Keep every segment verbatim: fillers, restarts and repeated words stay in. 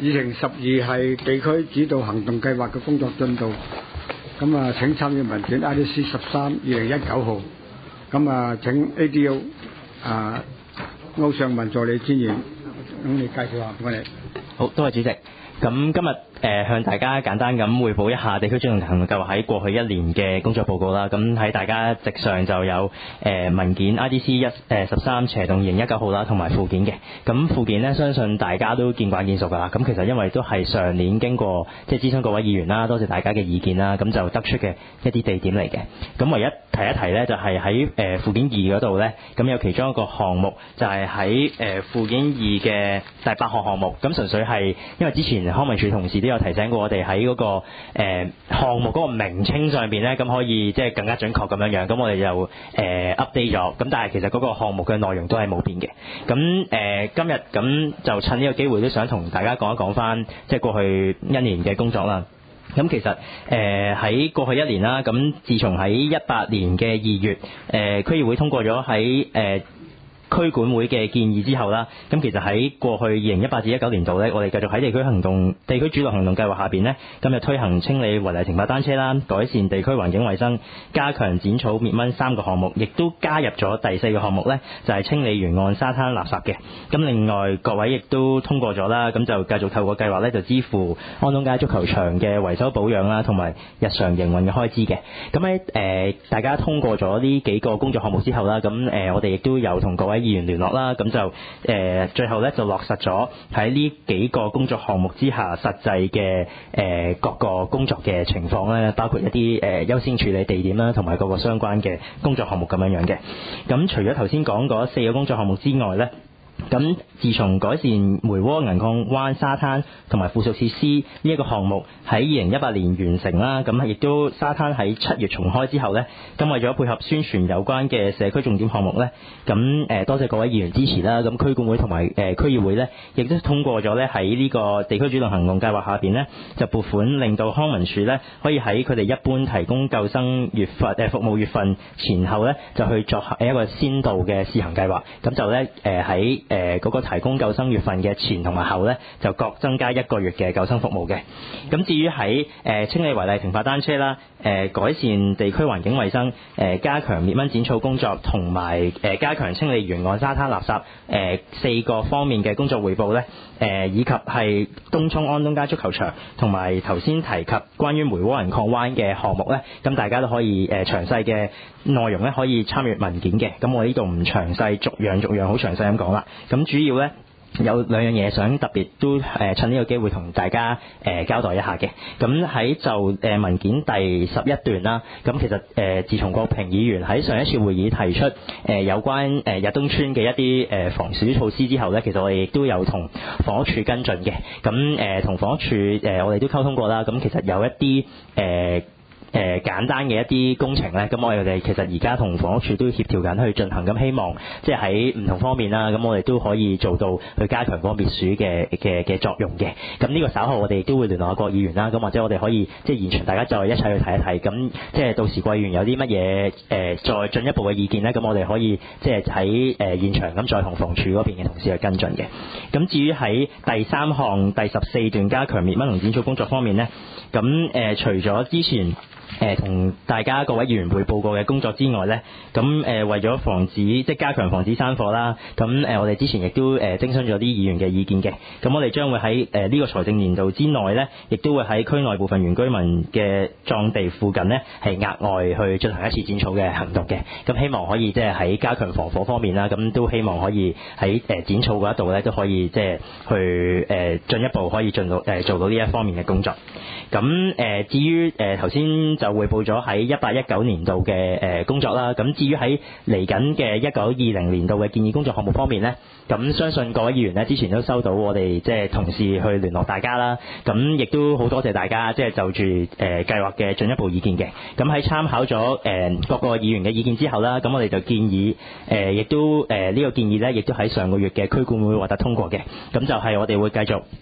議程十二係地區指導行動計劃嘅工作進度。咁啊，請參與文件 I D C 十三二零一九號。咁啊，請 A D O 啊歐尚文助理專員，咁你介紹下俾我哋。 好，多謝主席。咁今日誒、呃、向大家簡單咁匯報一下地區主動行動計劃喺過去一年嘅工作報告啦。咁喺大家席上就有誒、呃、文件 I D C 一誒十三斜動二零一九號啦，同埋附件嘅。咁附件呢，相信大家都見慣見熟㗎啦。咁其實因為都係上年經過即係諮詢各位議員啦，多謝大家嘅意見啦，咁就得出嘅一啲地點嚟嘅。咁唯一提一提呢，就係喺誒附件二嗰度呢，咁有其中一個項目就係喺誒附件二嘅第八項項目。咁純粹係因為之前康文署同事都有提醒過我哋喺嗰個誒、呃、項目嗰個名稱上邊咧，咁可以即係更加準確咁樣樣。咁我哋就誒、呃、update 咗。咁但係其實嗰個項目嘅內容都係冇變嘅。咁誒、呃、今日咁就趁呢個機會都想同大家講一講翻即係過去一年嘅工作啦。咁其實誒喺、呃、過去一年啦，咁自從喺一八年嘅二月誒、呃、區議會通過咗喺誒區管會嘅建議之後啦，咁其實喺過去二零一八至一九年度呢，我哋繼續喺地區行動、地區主動行動計劃下邊呢，今日推行清理違例停泊單車啦，改善地區環境衛生、加強剪草滅蚊三個項目，亦都加入咗第四個項目呢，就係、是、清理沿岸沙灘垃圾嘅。咁另外各位亦都通過咗啦，咁就繼續透過計劃呢，就支付安東街足球場嘅維修保養啦，同埋日常營運嘅開支嘅。咁喺誒大家通過咗呢幾個工作項目之後啦，咁誒、呃、我哋亦都有同各位議員聯絡啦，咁就誒、呃、最後咧就落實咗喺呢幾個工作項目之下實際嘅誒、呃、各個工作嘅情況咧，包括一啲誒、呃、優先處理地點啦，同埋各個相關嘅工作項目咁樣樣嘅。咁除咗頭先講嗰四個工作項目之外咧，咁自從改善梅窩銀礦灣沙灘同埋附屬設施呢一個項目喺二零一八年完成啦，咁亦都沙灘喺七月重開之後呢，咁為咗配合宣傳有關嘅社區重點項目呢，咁誒多謝各位議員支持啦，咁區管會同埋誒區議會呢，亦都通過咗呢喺呢個地區主動行動計劃下邊呢，就撥款令到康文署呢可以喺佢哋一般提供救生月份誒服務月份前後呢，就去作一個先導嘅試行計劃，咁就呢誒喺誒嗰個提供救生月份嘅前同埋後呢，就各增加一個月嘅救生服務嘅。咁至於喺誒清理違例停泊單車啦，誒、呃、改善地區環境衛生，誒、呃、加強滅蚊剪草工作，同埋誒加強清理沿岸沙灘垃圾，誒、呃、四個方面嘅工作彙報呢，誒、呃、以及係東涌安東街足球場，同埋頭先提及關於梅窩銀礦灣嘅項目呢，咁大家都可以誒詳細嘅內容呢，可以參閱文件嘅。咁我呢度唔詳細逐樣逐樣好詳細咁講啦。咁主要呢，有兩樣嘢想特別都誒、呃、趁呢個機會同大家誒、呃、交代一下嘅。咁喺就誒、呃、文件第十一段啦，咁其實誒、呃、自從郭平議員喺上一次會議提出誒、呃、有關誒日東村嘅一啲誒、呃、防鼠措施之後咧，其實我哋亦都有同房屋署跟進嘅。咁誒同房屋署誒、呃、我哋都溝通過啦。咁其實有一啲誒。呃誒、呃、簡單嘅一啲工程咧，咁我哋其實而家同房屋署都協調緊去進行，咁希望即係喺唔同方面啦，咁我哋都可以做到去加強嗰個滅鼠嘅嘅嘅作用嘅。咁呢個稍後我哋都會聯絡各議員啦，咁或者我哋可以即係現場大家再一齊去睇一睇，咁即係到時各議員有啲乜嘢誒再進一步嘅意見咧，咁我哋可以即係喺誒現場咁再同房署嗰邊嘅同事去跟進嘅。咁至於喺第三項第十四段加強滅蚊同剪草工作方面咧，咁誒、呃、除咗之前誒同、呃、大家各位議員匯報過嘅工作之外咧，咁誒、呃、為咗防止即係加強防止山火啦，咁誒、呃、我哋之前亦都誒、呃、徵詢咗啲議員嘅意見嘅，咁我哋將會喺誒呢個財政年度之內咧，亦都會喺區內部分原居民嘅葬地附近咧係額外去進行一次剪草嘅行動嘅，咁希望可以即係喺加強防火方面啦，咁都希望可以喺誒、呃、剪草嗰一度咧都可以即係去誒進、呃、一步可以進到誒、呃、做到呢一方面嘅工作。咁誒、呃、至於誒頭先就匯報咗喺一八一九年度嘅誒、呃、工作啦。咁至於喺嚟緊嘅一九二零年度嘅建議工作項目方面咧，咁相信各位議員咧之前都收到我哋即係同事去聯絡大家啦。咁亦都好多謝大家即係就住誒、呃、計劃嘅進一步意見嘅。咁喺參考咗誒、呃、各個議員嘅意見之後啦，咁我哋就建議誒亦、呃、都誒呢、呃這個建議咧，亦都喺上個月嘅區管會獲得通過嘅。咁就係我哋會繼續誒、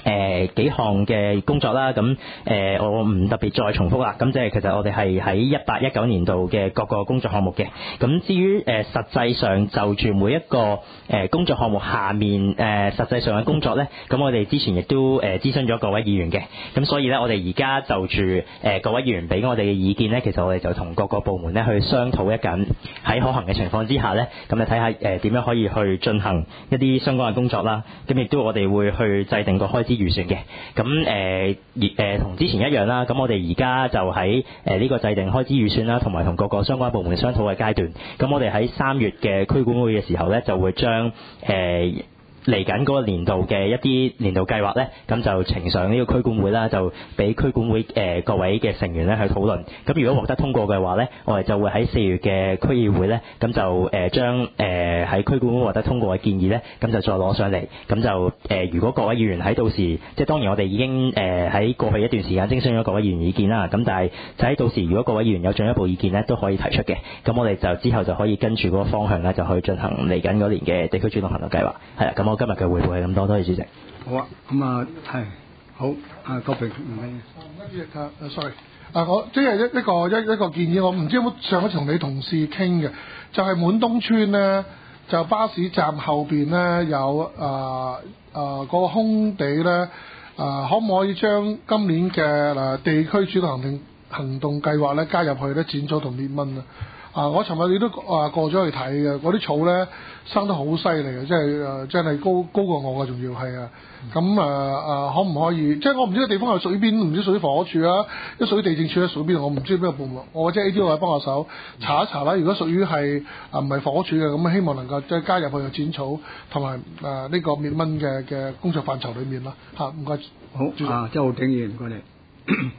誒幾項嘅工作啦。咁誒我唔特別再重複啦。咁即係其實我哋係喺一八一九年度嘅各個工作項目嘅。咁至於誒實際上就住每一個誒工作項目下面誒實際上嘅工作咧，咁我哋之前亦都誒諮詢咗各位議員嘅。咁所以咧，我哋而家就住誒各位議員俾我哋嘅意見咧，其實我哋就同各個部門咧去商討一緊喺可行嘅情況之下咧，咁就睇下誒點樣可以去進行一啲相關嘅工作啦。咁亦都我哋會去制定個開支預算嘅。咁誒誒同之前一樣啦。咁我哋而家就喺誒呢個制定開支預算啦，同埋同各個相關部門商討嘅階段。咁我哋喺三月嘅區管會嘅時候咧，就會將誒嚟緊嗰個年度嘅一啲年度計劃咧，咁就呈上呢個區管會啦，就俾區管會誒、呃、各位嘅成員咧去討論。咁如果獲得通過嘅話咧，我哋就會喺四月嘅區議會咧，咁就誒將誒喺區管會獲得通過嘅建議咧，咁就再攞上嚟。咁就誒、呃，如果各位議員喺到時，即係當然我哋已經誒喺、呃、過去一段時間徵詢咗各位議員意見啦。咁但係就喺到時，如果各位議員有進一步意見咧，都可以提出嘅。咁我哋就之後就可以跟住嗰個方向咧，就去進行嚟緊嗰年嘅地區主動行動計劃。係啦，咁我今日嘅匯報係咁多，多謝主席。 好啊，咁啊係好啊，郭平唔該。 主席啊，sorry，啊我即係一一個一一個建議，我唔知有冇上一次同你同事傾嘅，就係、是、滿東村咧，就巴士站後邊咧有啊啊個空地咧，啊可唔可以將今年嘅嗱地區主動行動行動計劃咧加入去咧剪草同滅蚊啊？啊！我尋日你都啊過咗去睇嘅，嗰啲草咧生得好犀利嘅，即係誒真係高高過我嘅，仲要係啊！咁啊啊，可唔可以？即係我唔知個地方係屬於邊，唔知屬於房屋署啊，一屬於地政署咧屬於邊度？我唔知邊個部門。我即係 A D O 幫下手查一查啦。如果屬於係啊唔係房屋署嘅，咁希望能夠即係加入去剪草同埋誒呢個滅蚊嘅嘅工作範疇裡面啦。嚇，唔該。 好啊，周浩鼎議員，唔該你。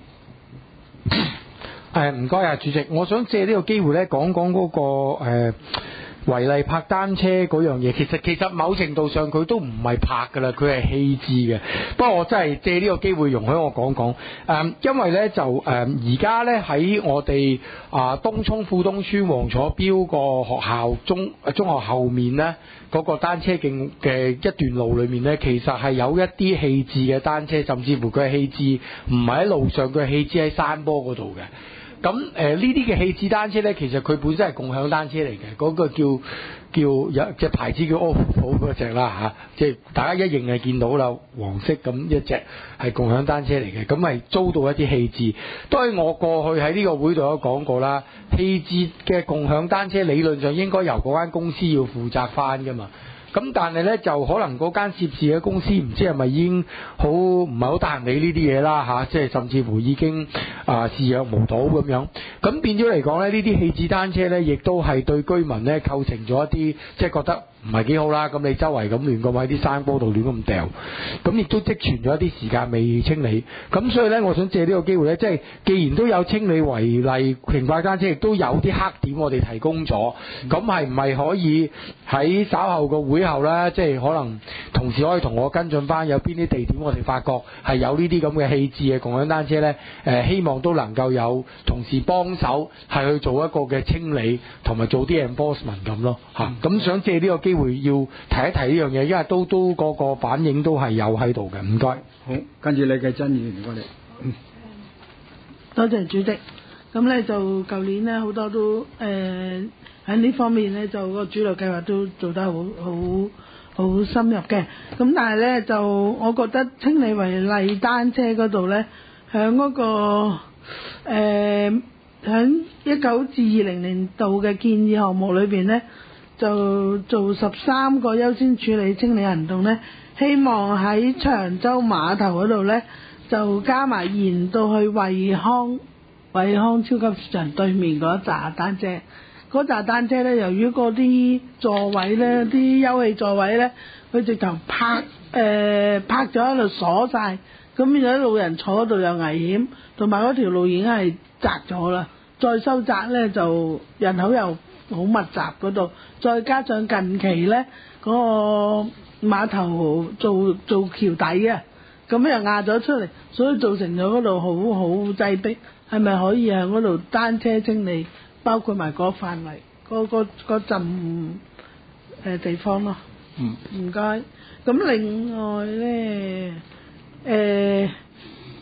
誒唔該啊，主席，我想借呢個機會咧講講嗰個誒違例泊單車嗰樣嘢。其實其實某程度上佢都唔係泊㗎啦，佢係棄置嘅。不過我真係借呢個機會容許我講講誒，因為咧就誒而家咧喺我哋啊東涌富東村黃楚標個學校中中學後面咧嗰個單車徑嘅一段路裏面咧，其實係有一啲棄置嘅單車，甚至乎佢係棄置唔係喺路上，佢係棄置喺山坡嗰度嘅。咁誒呢啲嘅棄置單車咧，其實佢本身係共享單車嚟嘅，嗰、那個叫叫有隻牌子叫 Ofo 嗰隻啦嚇，即係大家一認係見到啦，黃色咁一隻係共享單車嚟嘅，咁係遭到一啲棄置。當然我過去喺呢個會度有講過啦，棄置嘅共享單車理論上應該由嗰間公司要負責翻㗎嘛。咁但係咧就可能嗰間涉事嘅公司唔知係咪已經好唔係好得閒理呢啲嘢啦嚇，即係甚至乎已經啊視若無睹咁樣。咁變咗嚟講咧，呢啲棄置單車咧，亦都係對居民咧構成咗一啲即係覺得唔係幾好啦。咁你周圍咁亂咁喺啲山坡度亂咁掉，咁亦都積存咗一啲時間未清理。咁所以咧，我想借呢個機會咧，即係既然都有清理違例停泊單車，亦都有啲黑點我哋提供咗，咁係唔係可以喺稍後個會之後咧，即係可能同事可以同我跟進翻，有邊啲地點我哋發覺係有呢啲咁嘅棄置嘅共享單車咧？誒、呃，希望都能夠有同事幫手，係去做一個嘅清理，同埋做啲 enforcement 咁咯嚇。咁、嗯、想借呢個機會要提一提呢樣嘢，因為都都個個反應都係有喺度嘅。唔該。 好，跟住李繼珍議員，我哋。嗯。 多謝主席。咁咧就舊年咧好多都誒喺呢方面咧就個主流計劃都做得好好好深入嘅。咁但係咧就我覺得清理違例單車嗰度咧，喺嗰、嗰個誒喺一九至二零年度嘅建議項目裏邊咧，就做十三個優先處理清理行動咧，希望喺長洲碼頭嗰度咧就加埋延到去惠康。惠康超級市場對面嗰紮單車，嗰紮單車咧，由於嗰啲座位咧，啲休憩座位咧，佢直頭泊誒泊咗喺度鎖晒，咁變咗路人坐嗰度又危險，同埋嗰條路已經係窄咗啦，再收窄咧就人口又好密集嗰度，再加上近期咧嗰、嗰個碼頭做做橋底啊，咁又壓咗出嚟，所以造成咗嗰度好好擠迫。係咪可以喺嗰度單車清理，包括埋嗰範圍嗰嗰嗰陣誒地方咯？嗯，唔該。咁另外咧，誒、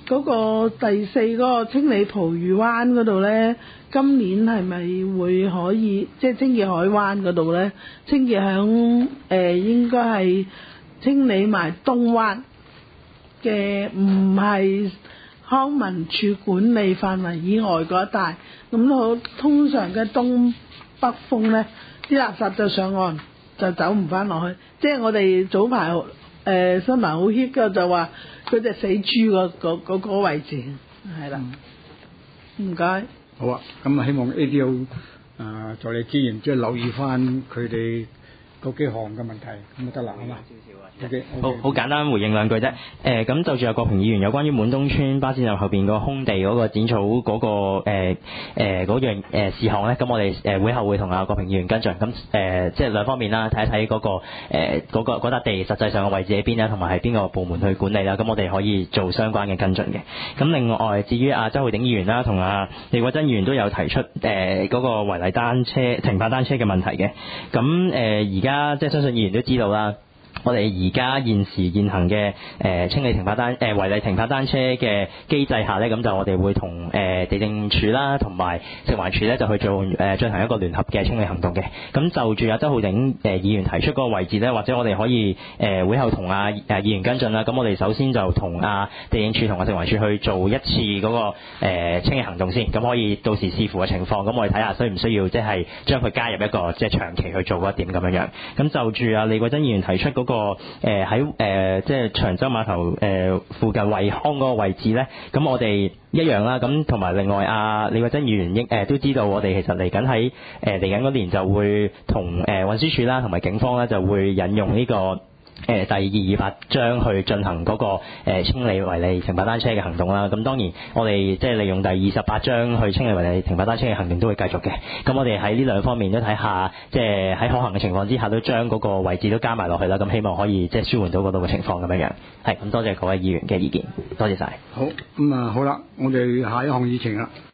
嗰個第四嗰個清理蒲魚灣嗰度咧，今年係咪會可以即係清潔海灣嗰度咧？清潔響誒應該係清理埋東灣嘅，唔係康文署管理範圍以外嗰一帶。咁好通常嘅東北風咧，啲垃圾就上岸就走唔翻落去。即係我哋早排誒、呃、新聞好 hit 嘅就話嗰隻死豬個嗰嗰個位置係啦。唔該。 好啊，咁啊希望 A D O 啊助理資源即係留意翻佢哋嗰幾項嘅問題，咁就得啦，好嘛？Okay, okay. 好好簡單回應兩句啫。誒、呃、咁就住阿國平議員有關於滿東村巴士站後邊個空地嗰個剪草嗰、那個誒誒嗰樣誒事項咧，咁我哋誒會後會同阿國平議員跟進。咁誒、呃、即係兩方面啦，睇一睇嗰個誒嗰個嗰笪地實際上嘅位置喺邊啦，同埋係邊個部門去管理啦。咁我哋可以做相關嘅跟進嘅。咁另外至於阿周浩鼎議員啦，同阿李國珍議員都有提出誒嗰、呃那個違例單車停泊單車嘅問題嘅。咁誒而家即係相信議員都知道啦。我哋而家現時現行嘅誒、呃、清理停泊單誒違例停泊單車嘅機制下咧，咁就我哋會同誒、呃、地政署啦，同埋食環署咧就去做誒、呃、進行一個聯合嘅清理行動嘅。咁就住阿周浩鼎誒、呃、議員提出嗰個位置咧，或者我哋可以誒、呃、會後同阿誒議員跟進啦。咁我哋首先就同阿地政署同阿食環署去做一次嗰、那個、呃、清理行動先。咁可以到時視乎嘅情況，咁我哋睇下需唔需要即係將佢加入一個即係長期去做嗰一點咁樣樣。咁就住阿李國珍議員提出嗰、那個誒喺誒即係長洲碼頭誒、呃、附近惠康嗰個位置咧，咁我哋一樣啦。咁同埋另外阿李國珍議員應誒都知道，我哋其實嚟緊喺誒嚟緊嗰年就會同誒、呃、運輸署啦，同埋警方咧就會引用呢、這個。誒、呃、第二二八章去進行嗰、那個、呃、清理違例停泊單車嘅行動啦。咁當然我哋即係利用第二十八章去清理違例停泊單車嘅行動都會繼續嘅。咁我哋喺呢兩方面都睇下，即係喺可行嘅情況之下，都將嗰個位置都加埋落去啦。咁希望可以即係舒緩到嗰度嘅情況咁樣樣。係咁，多謝各位議員嘅意見，多謝晒。 好，咁啊好啦，我哋下一項議程啦。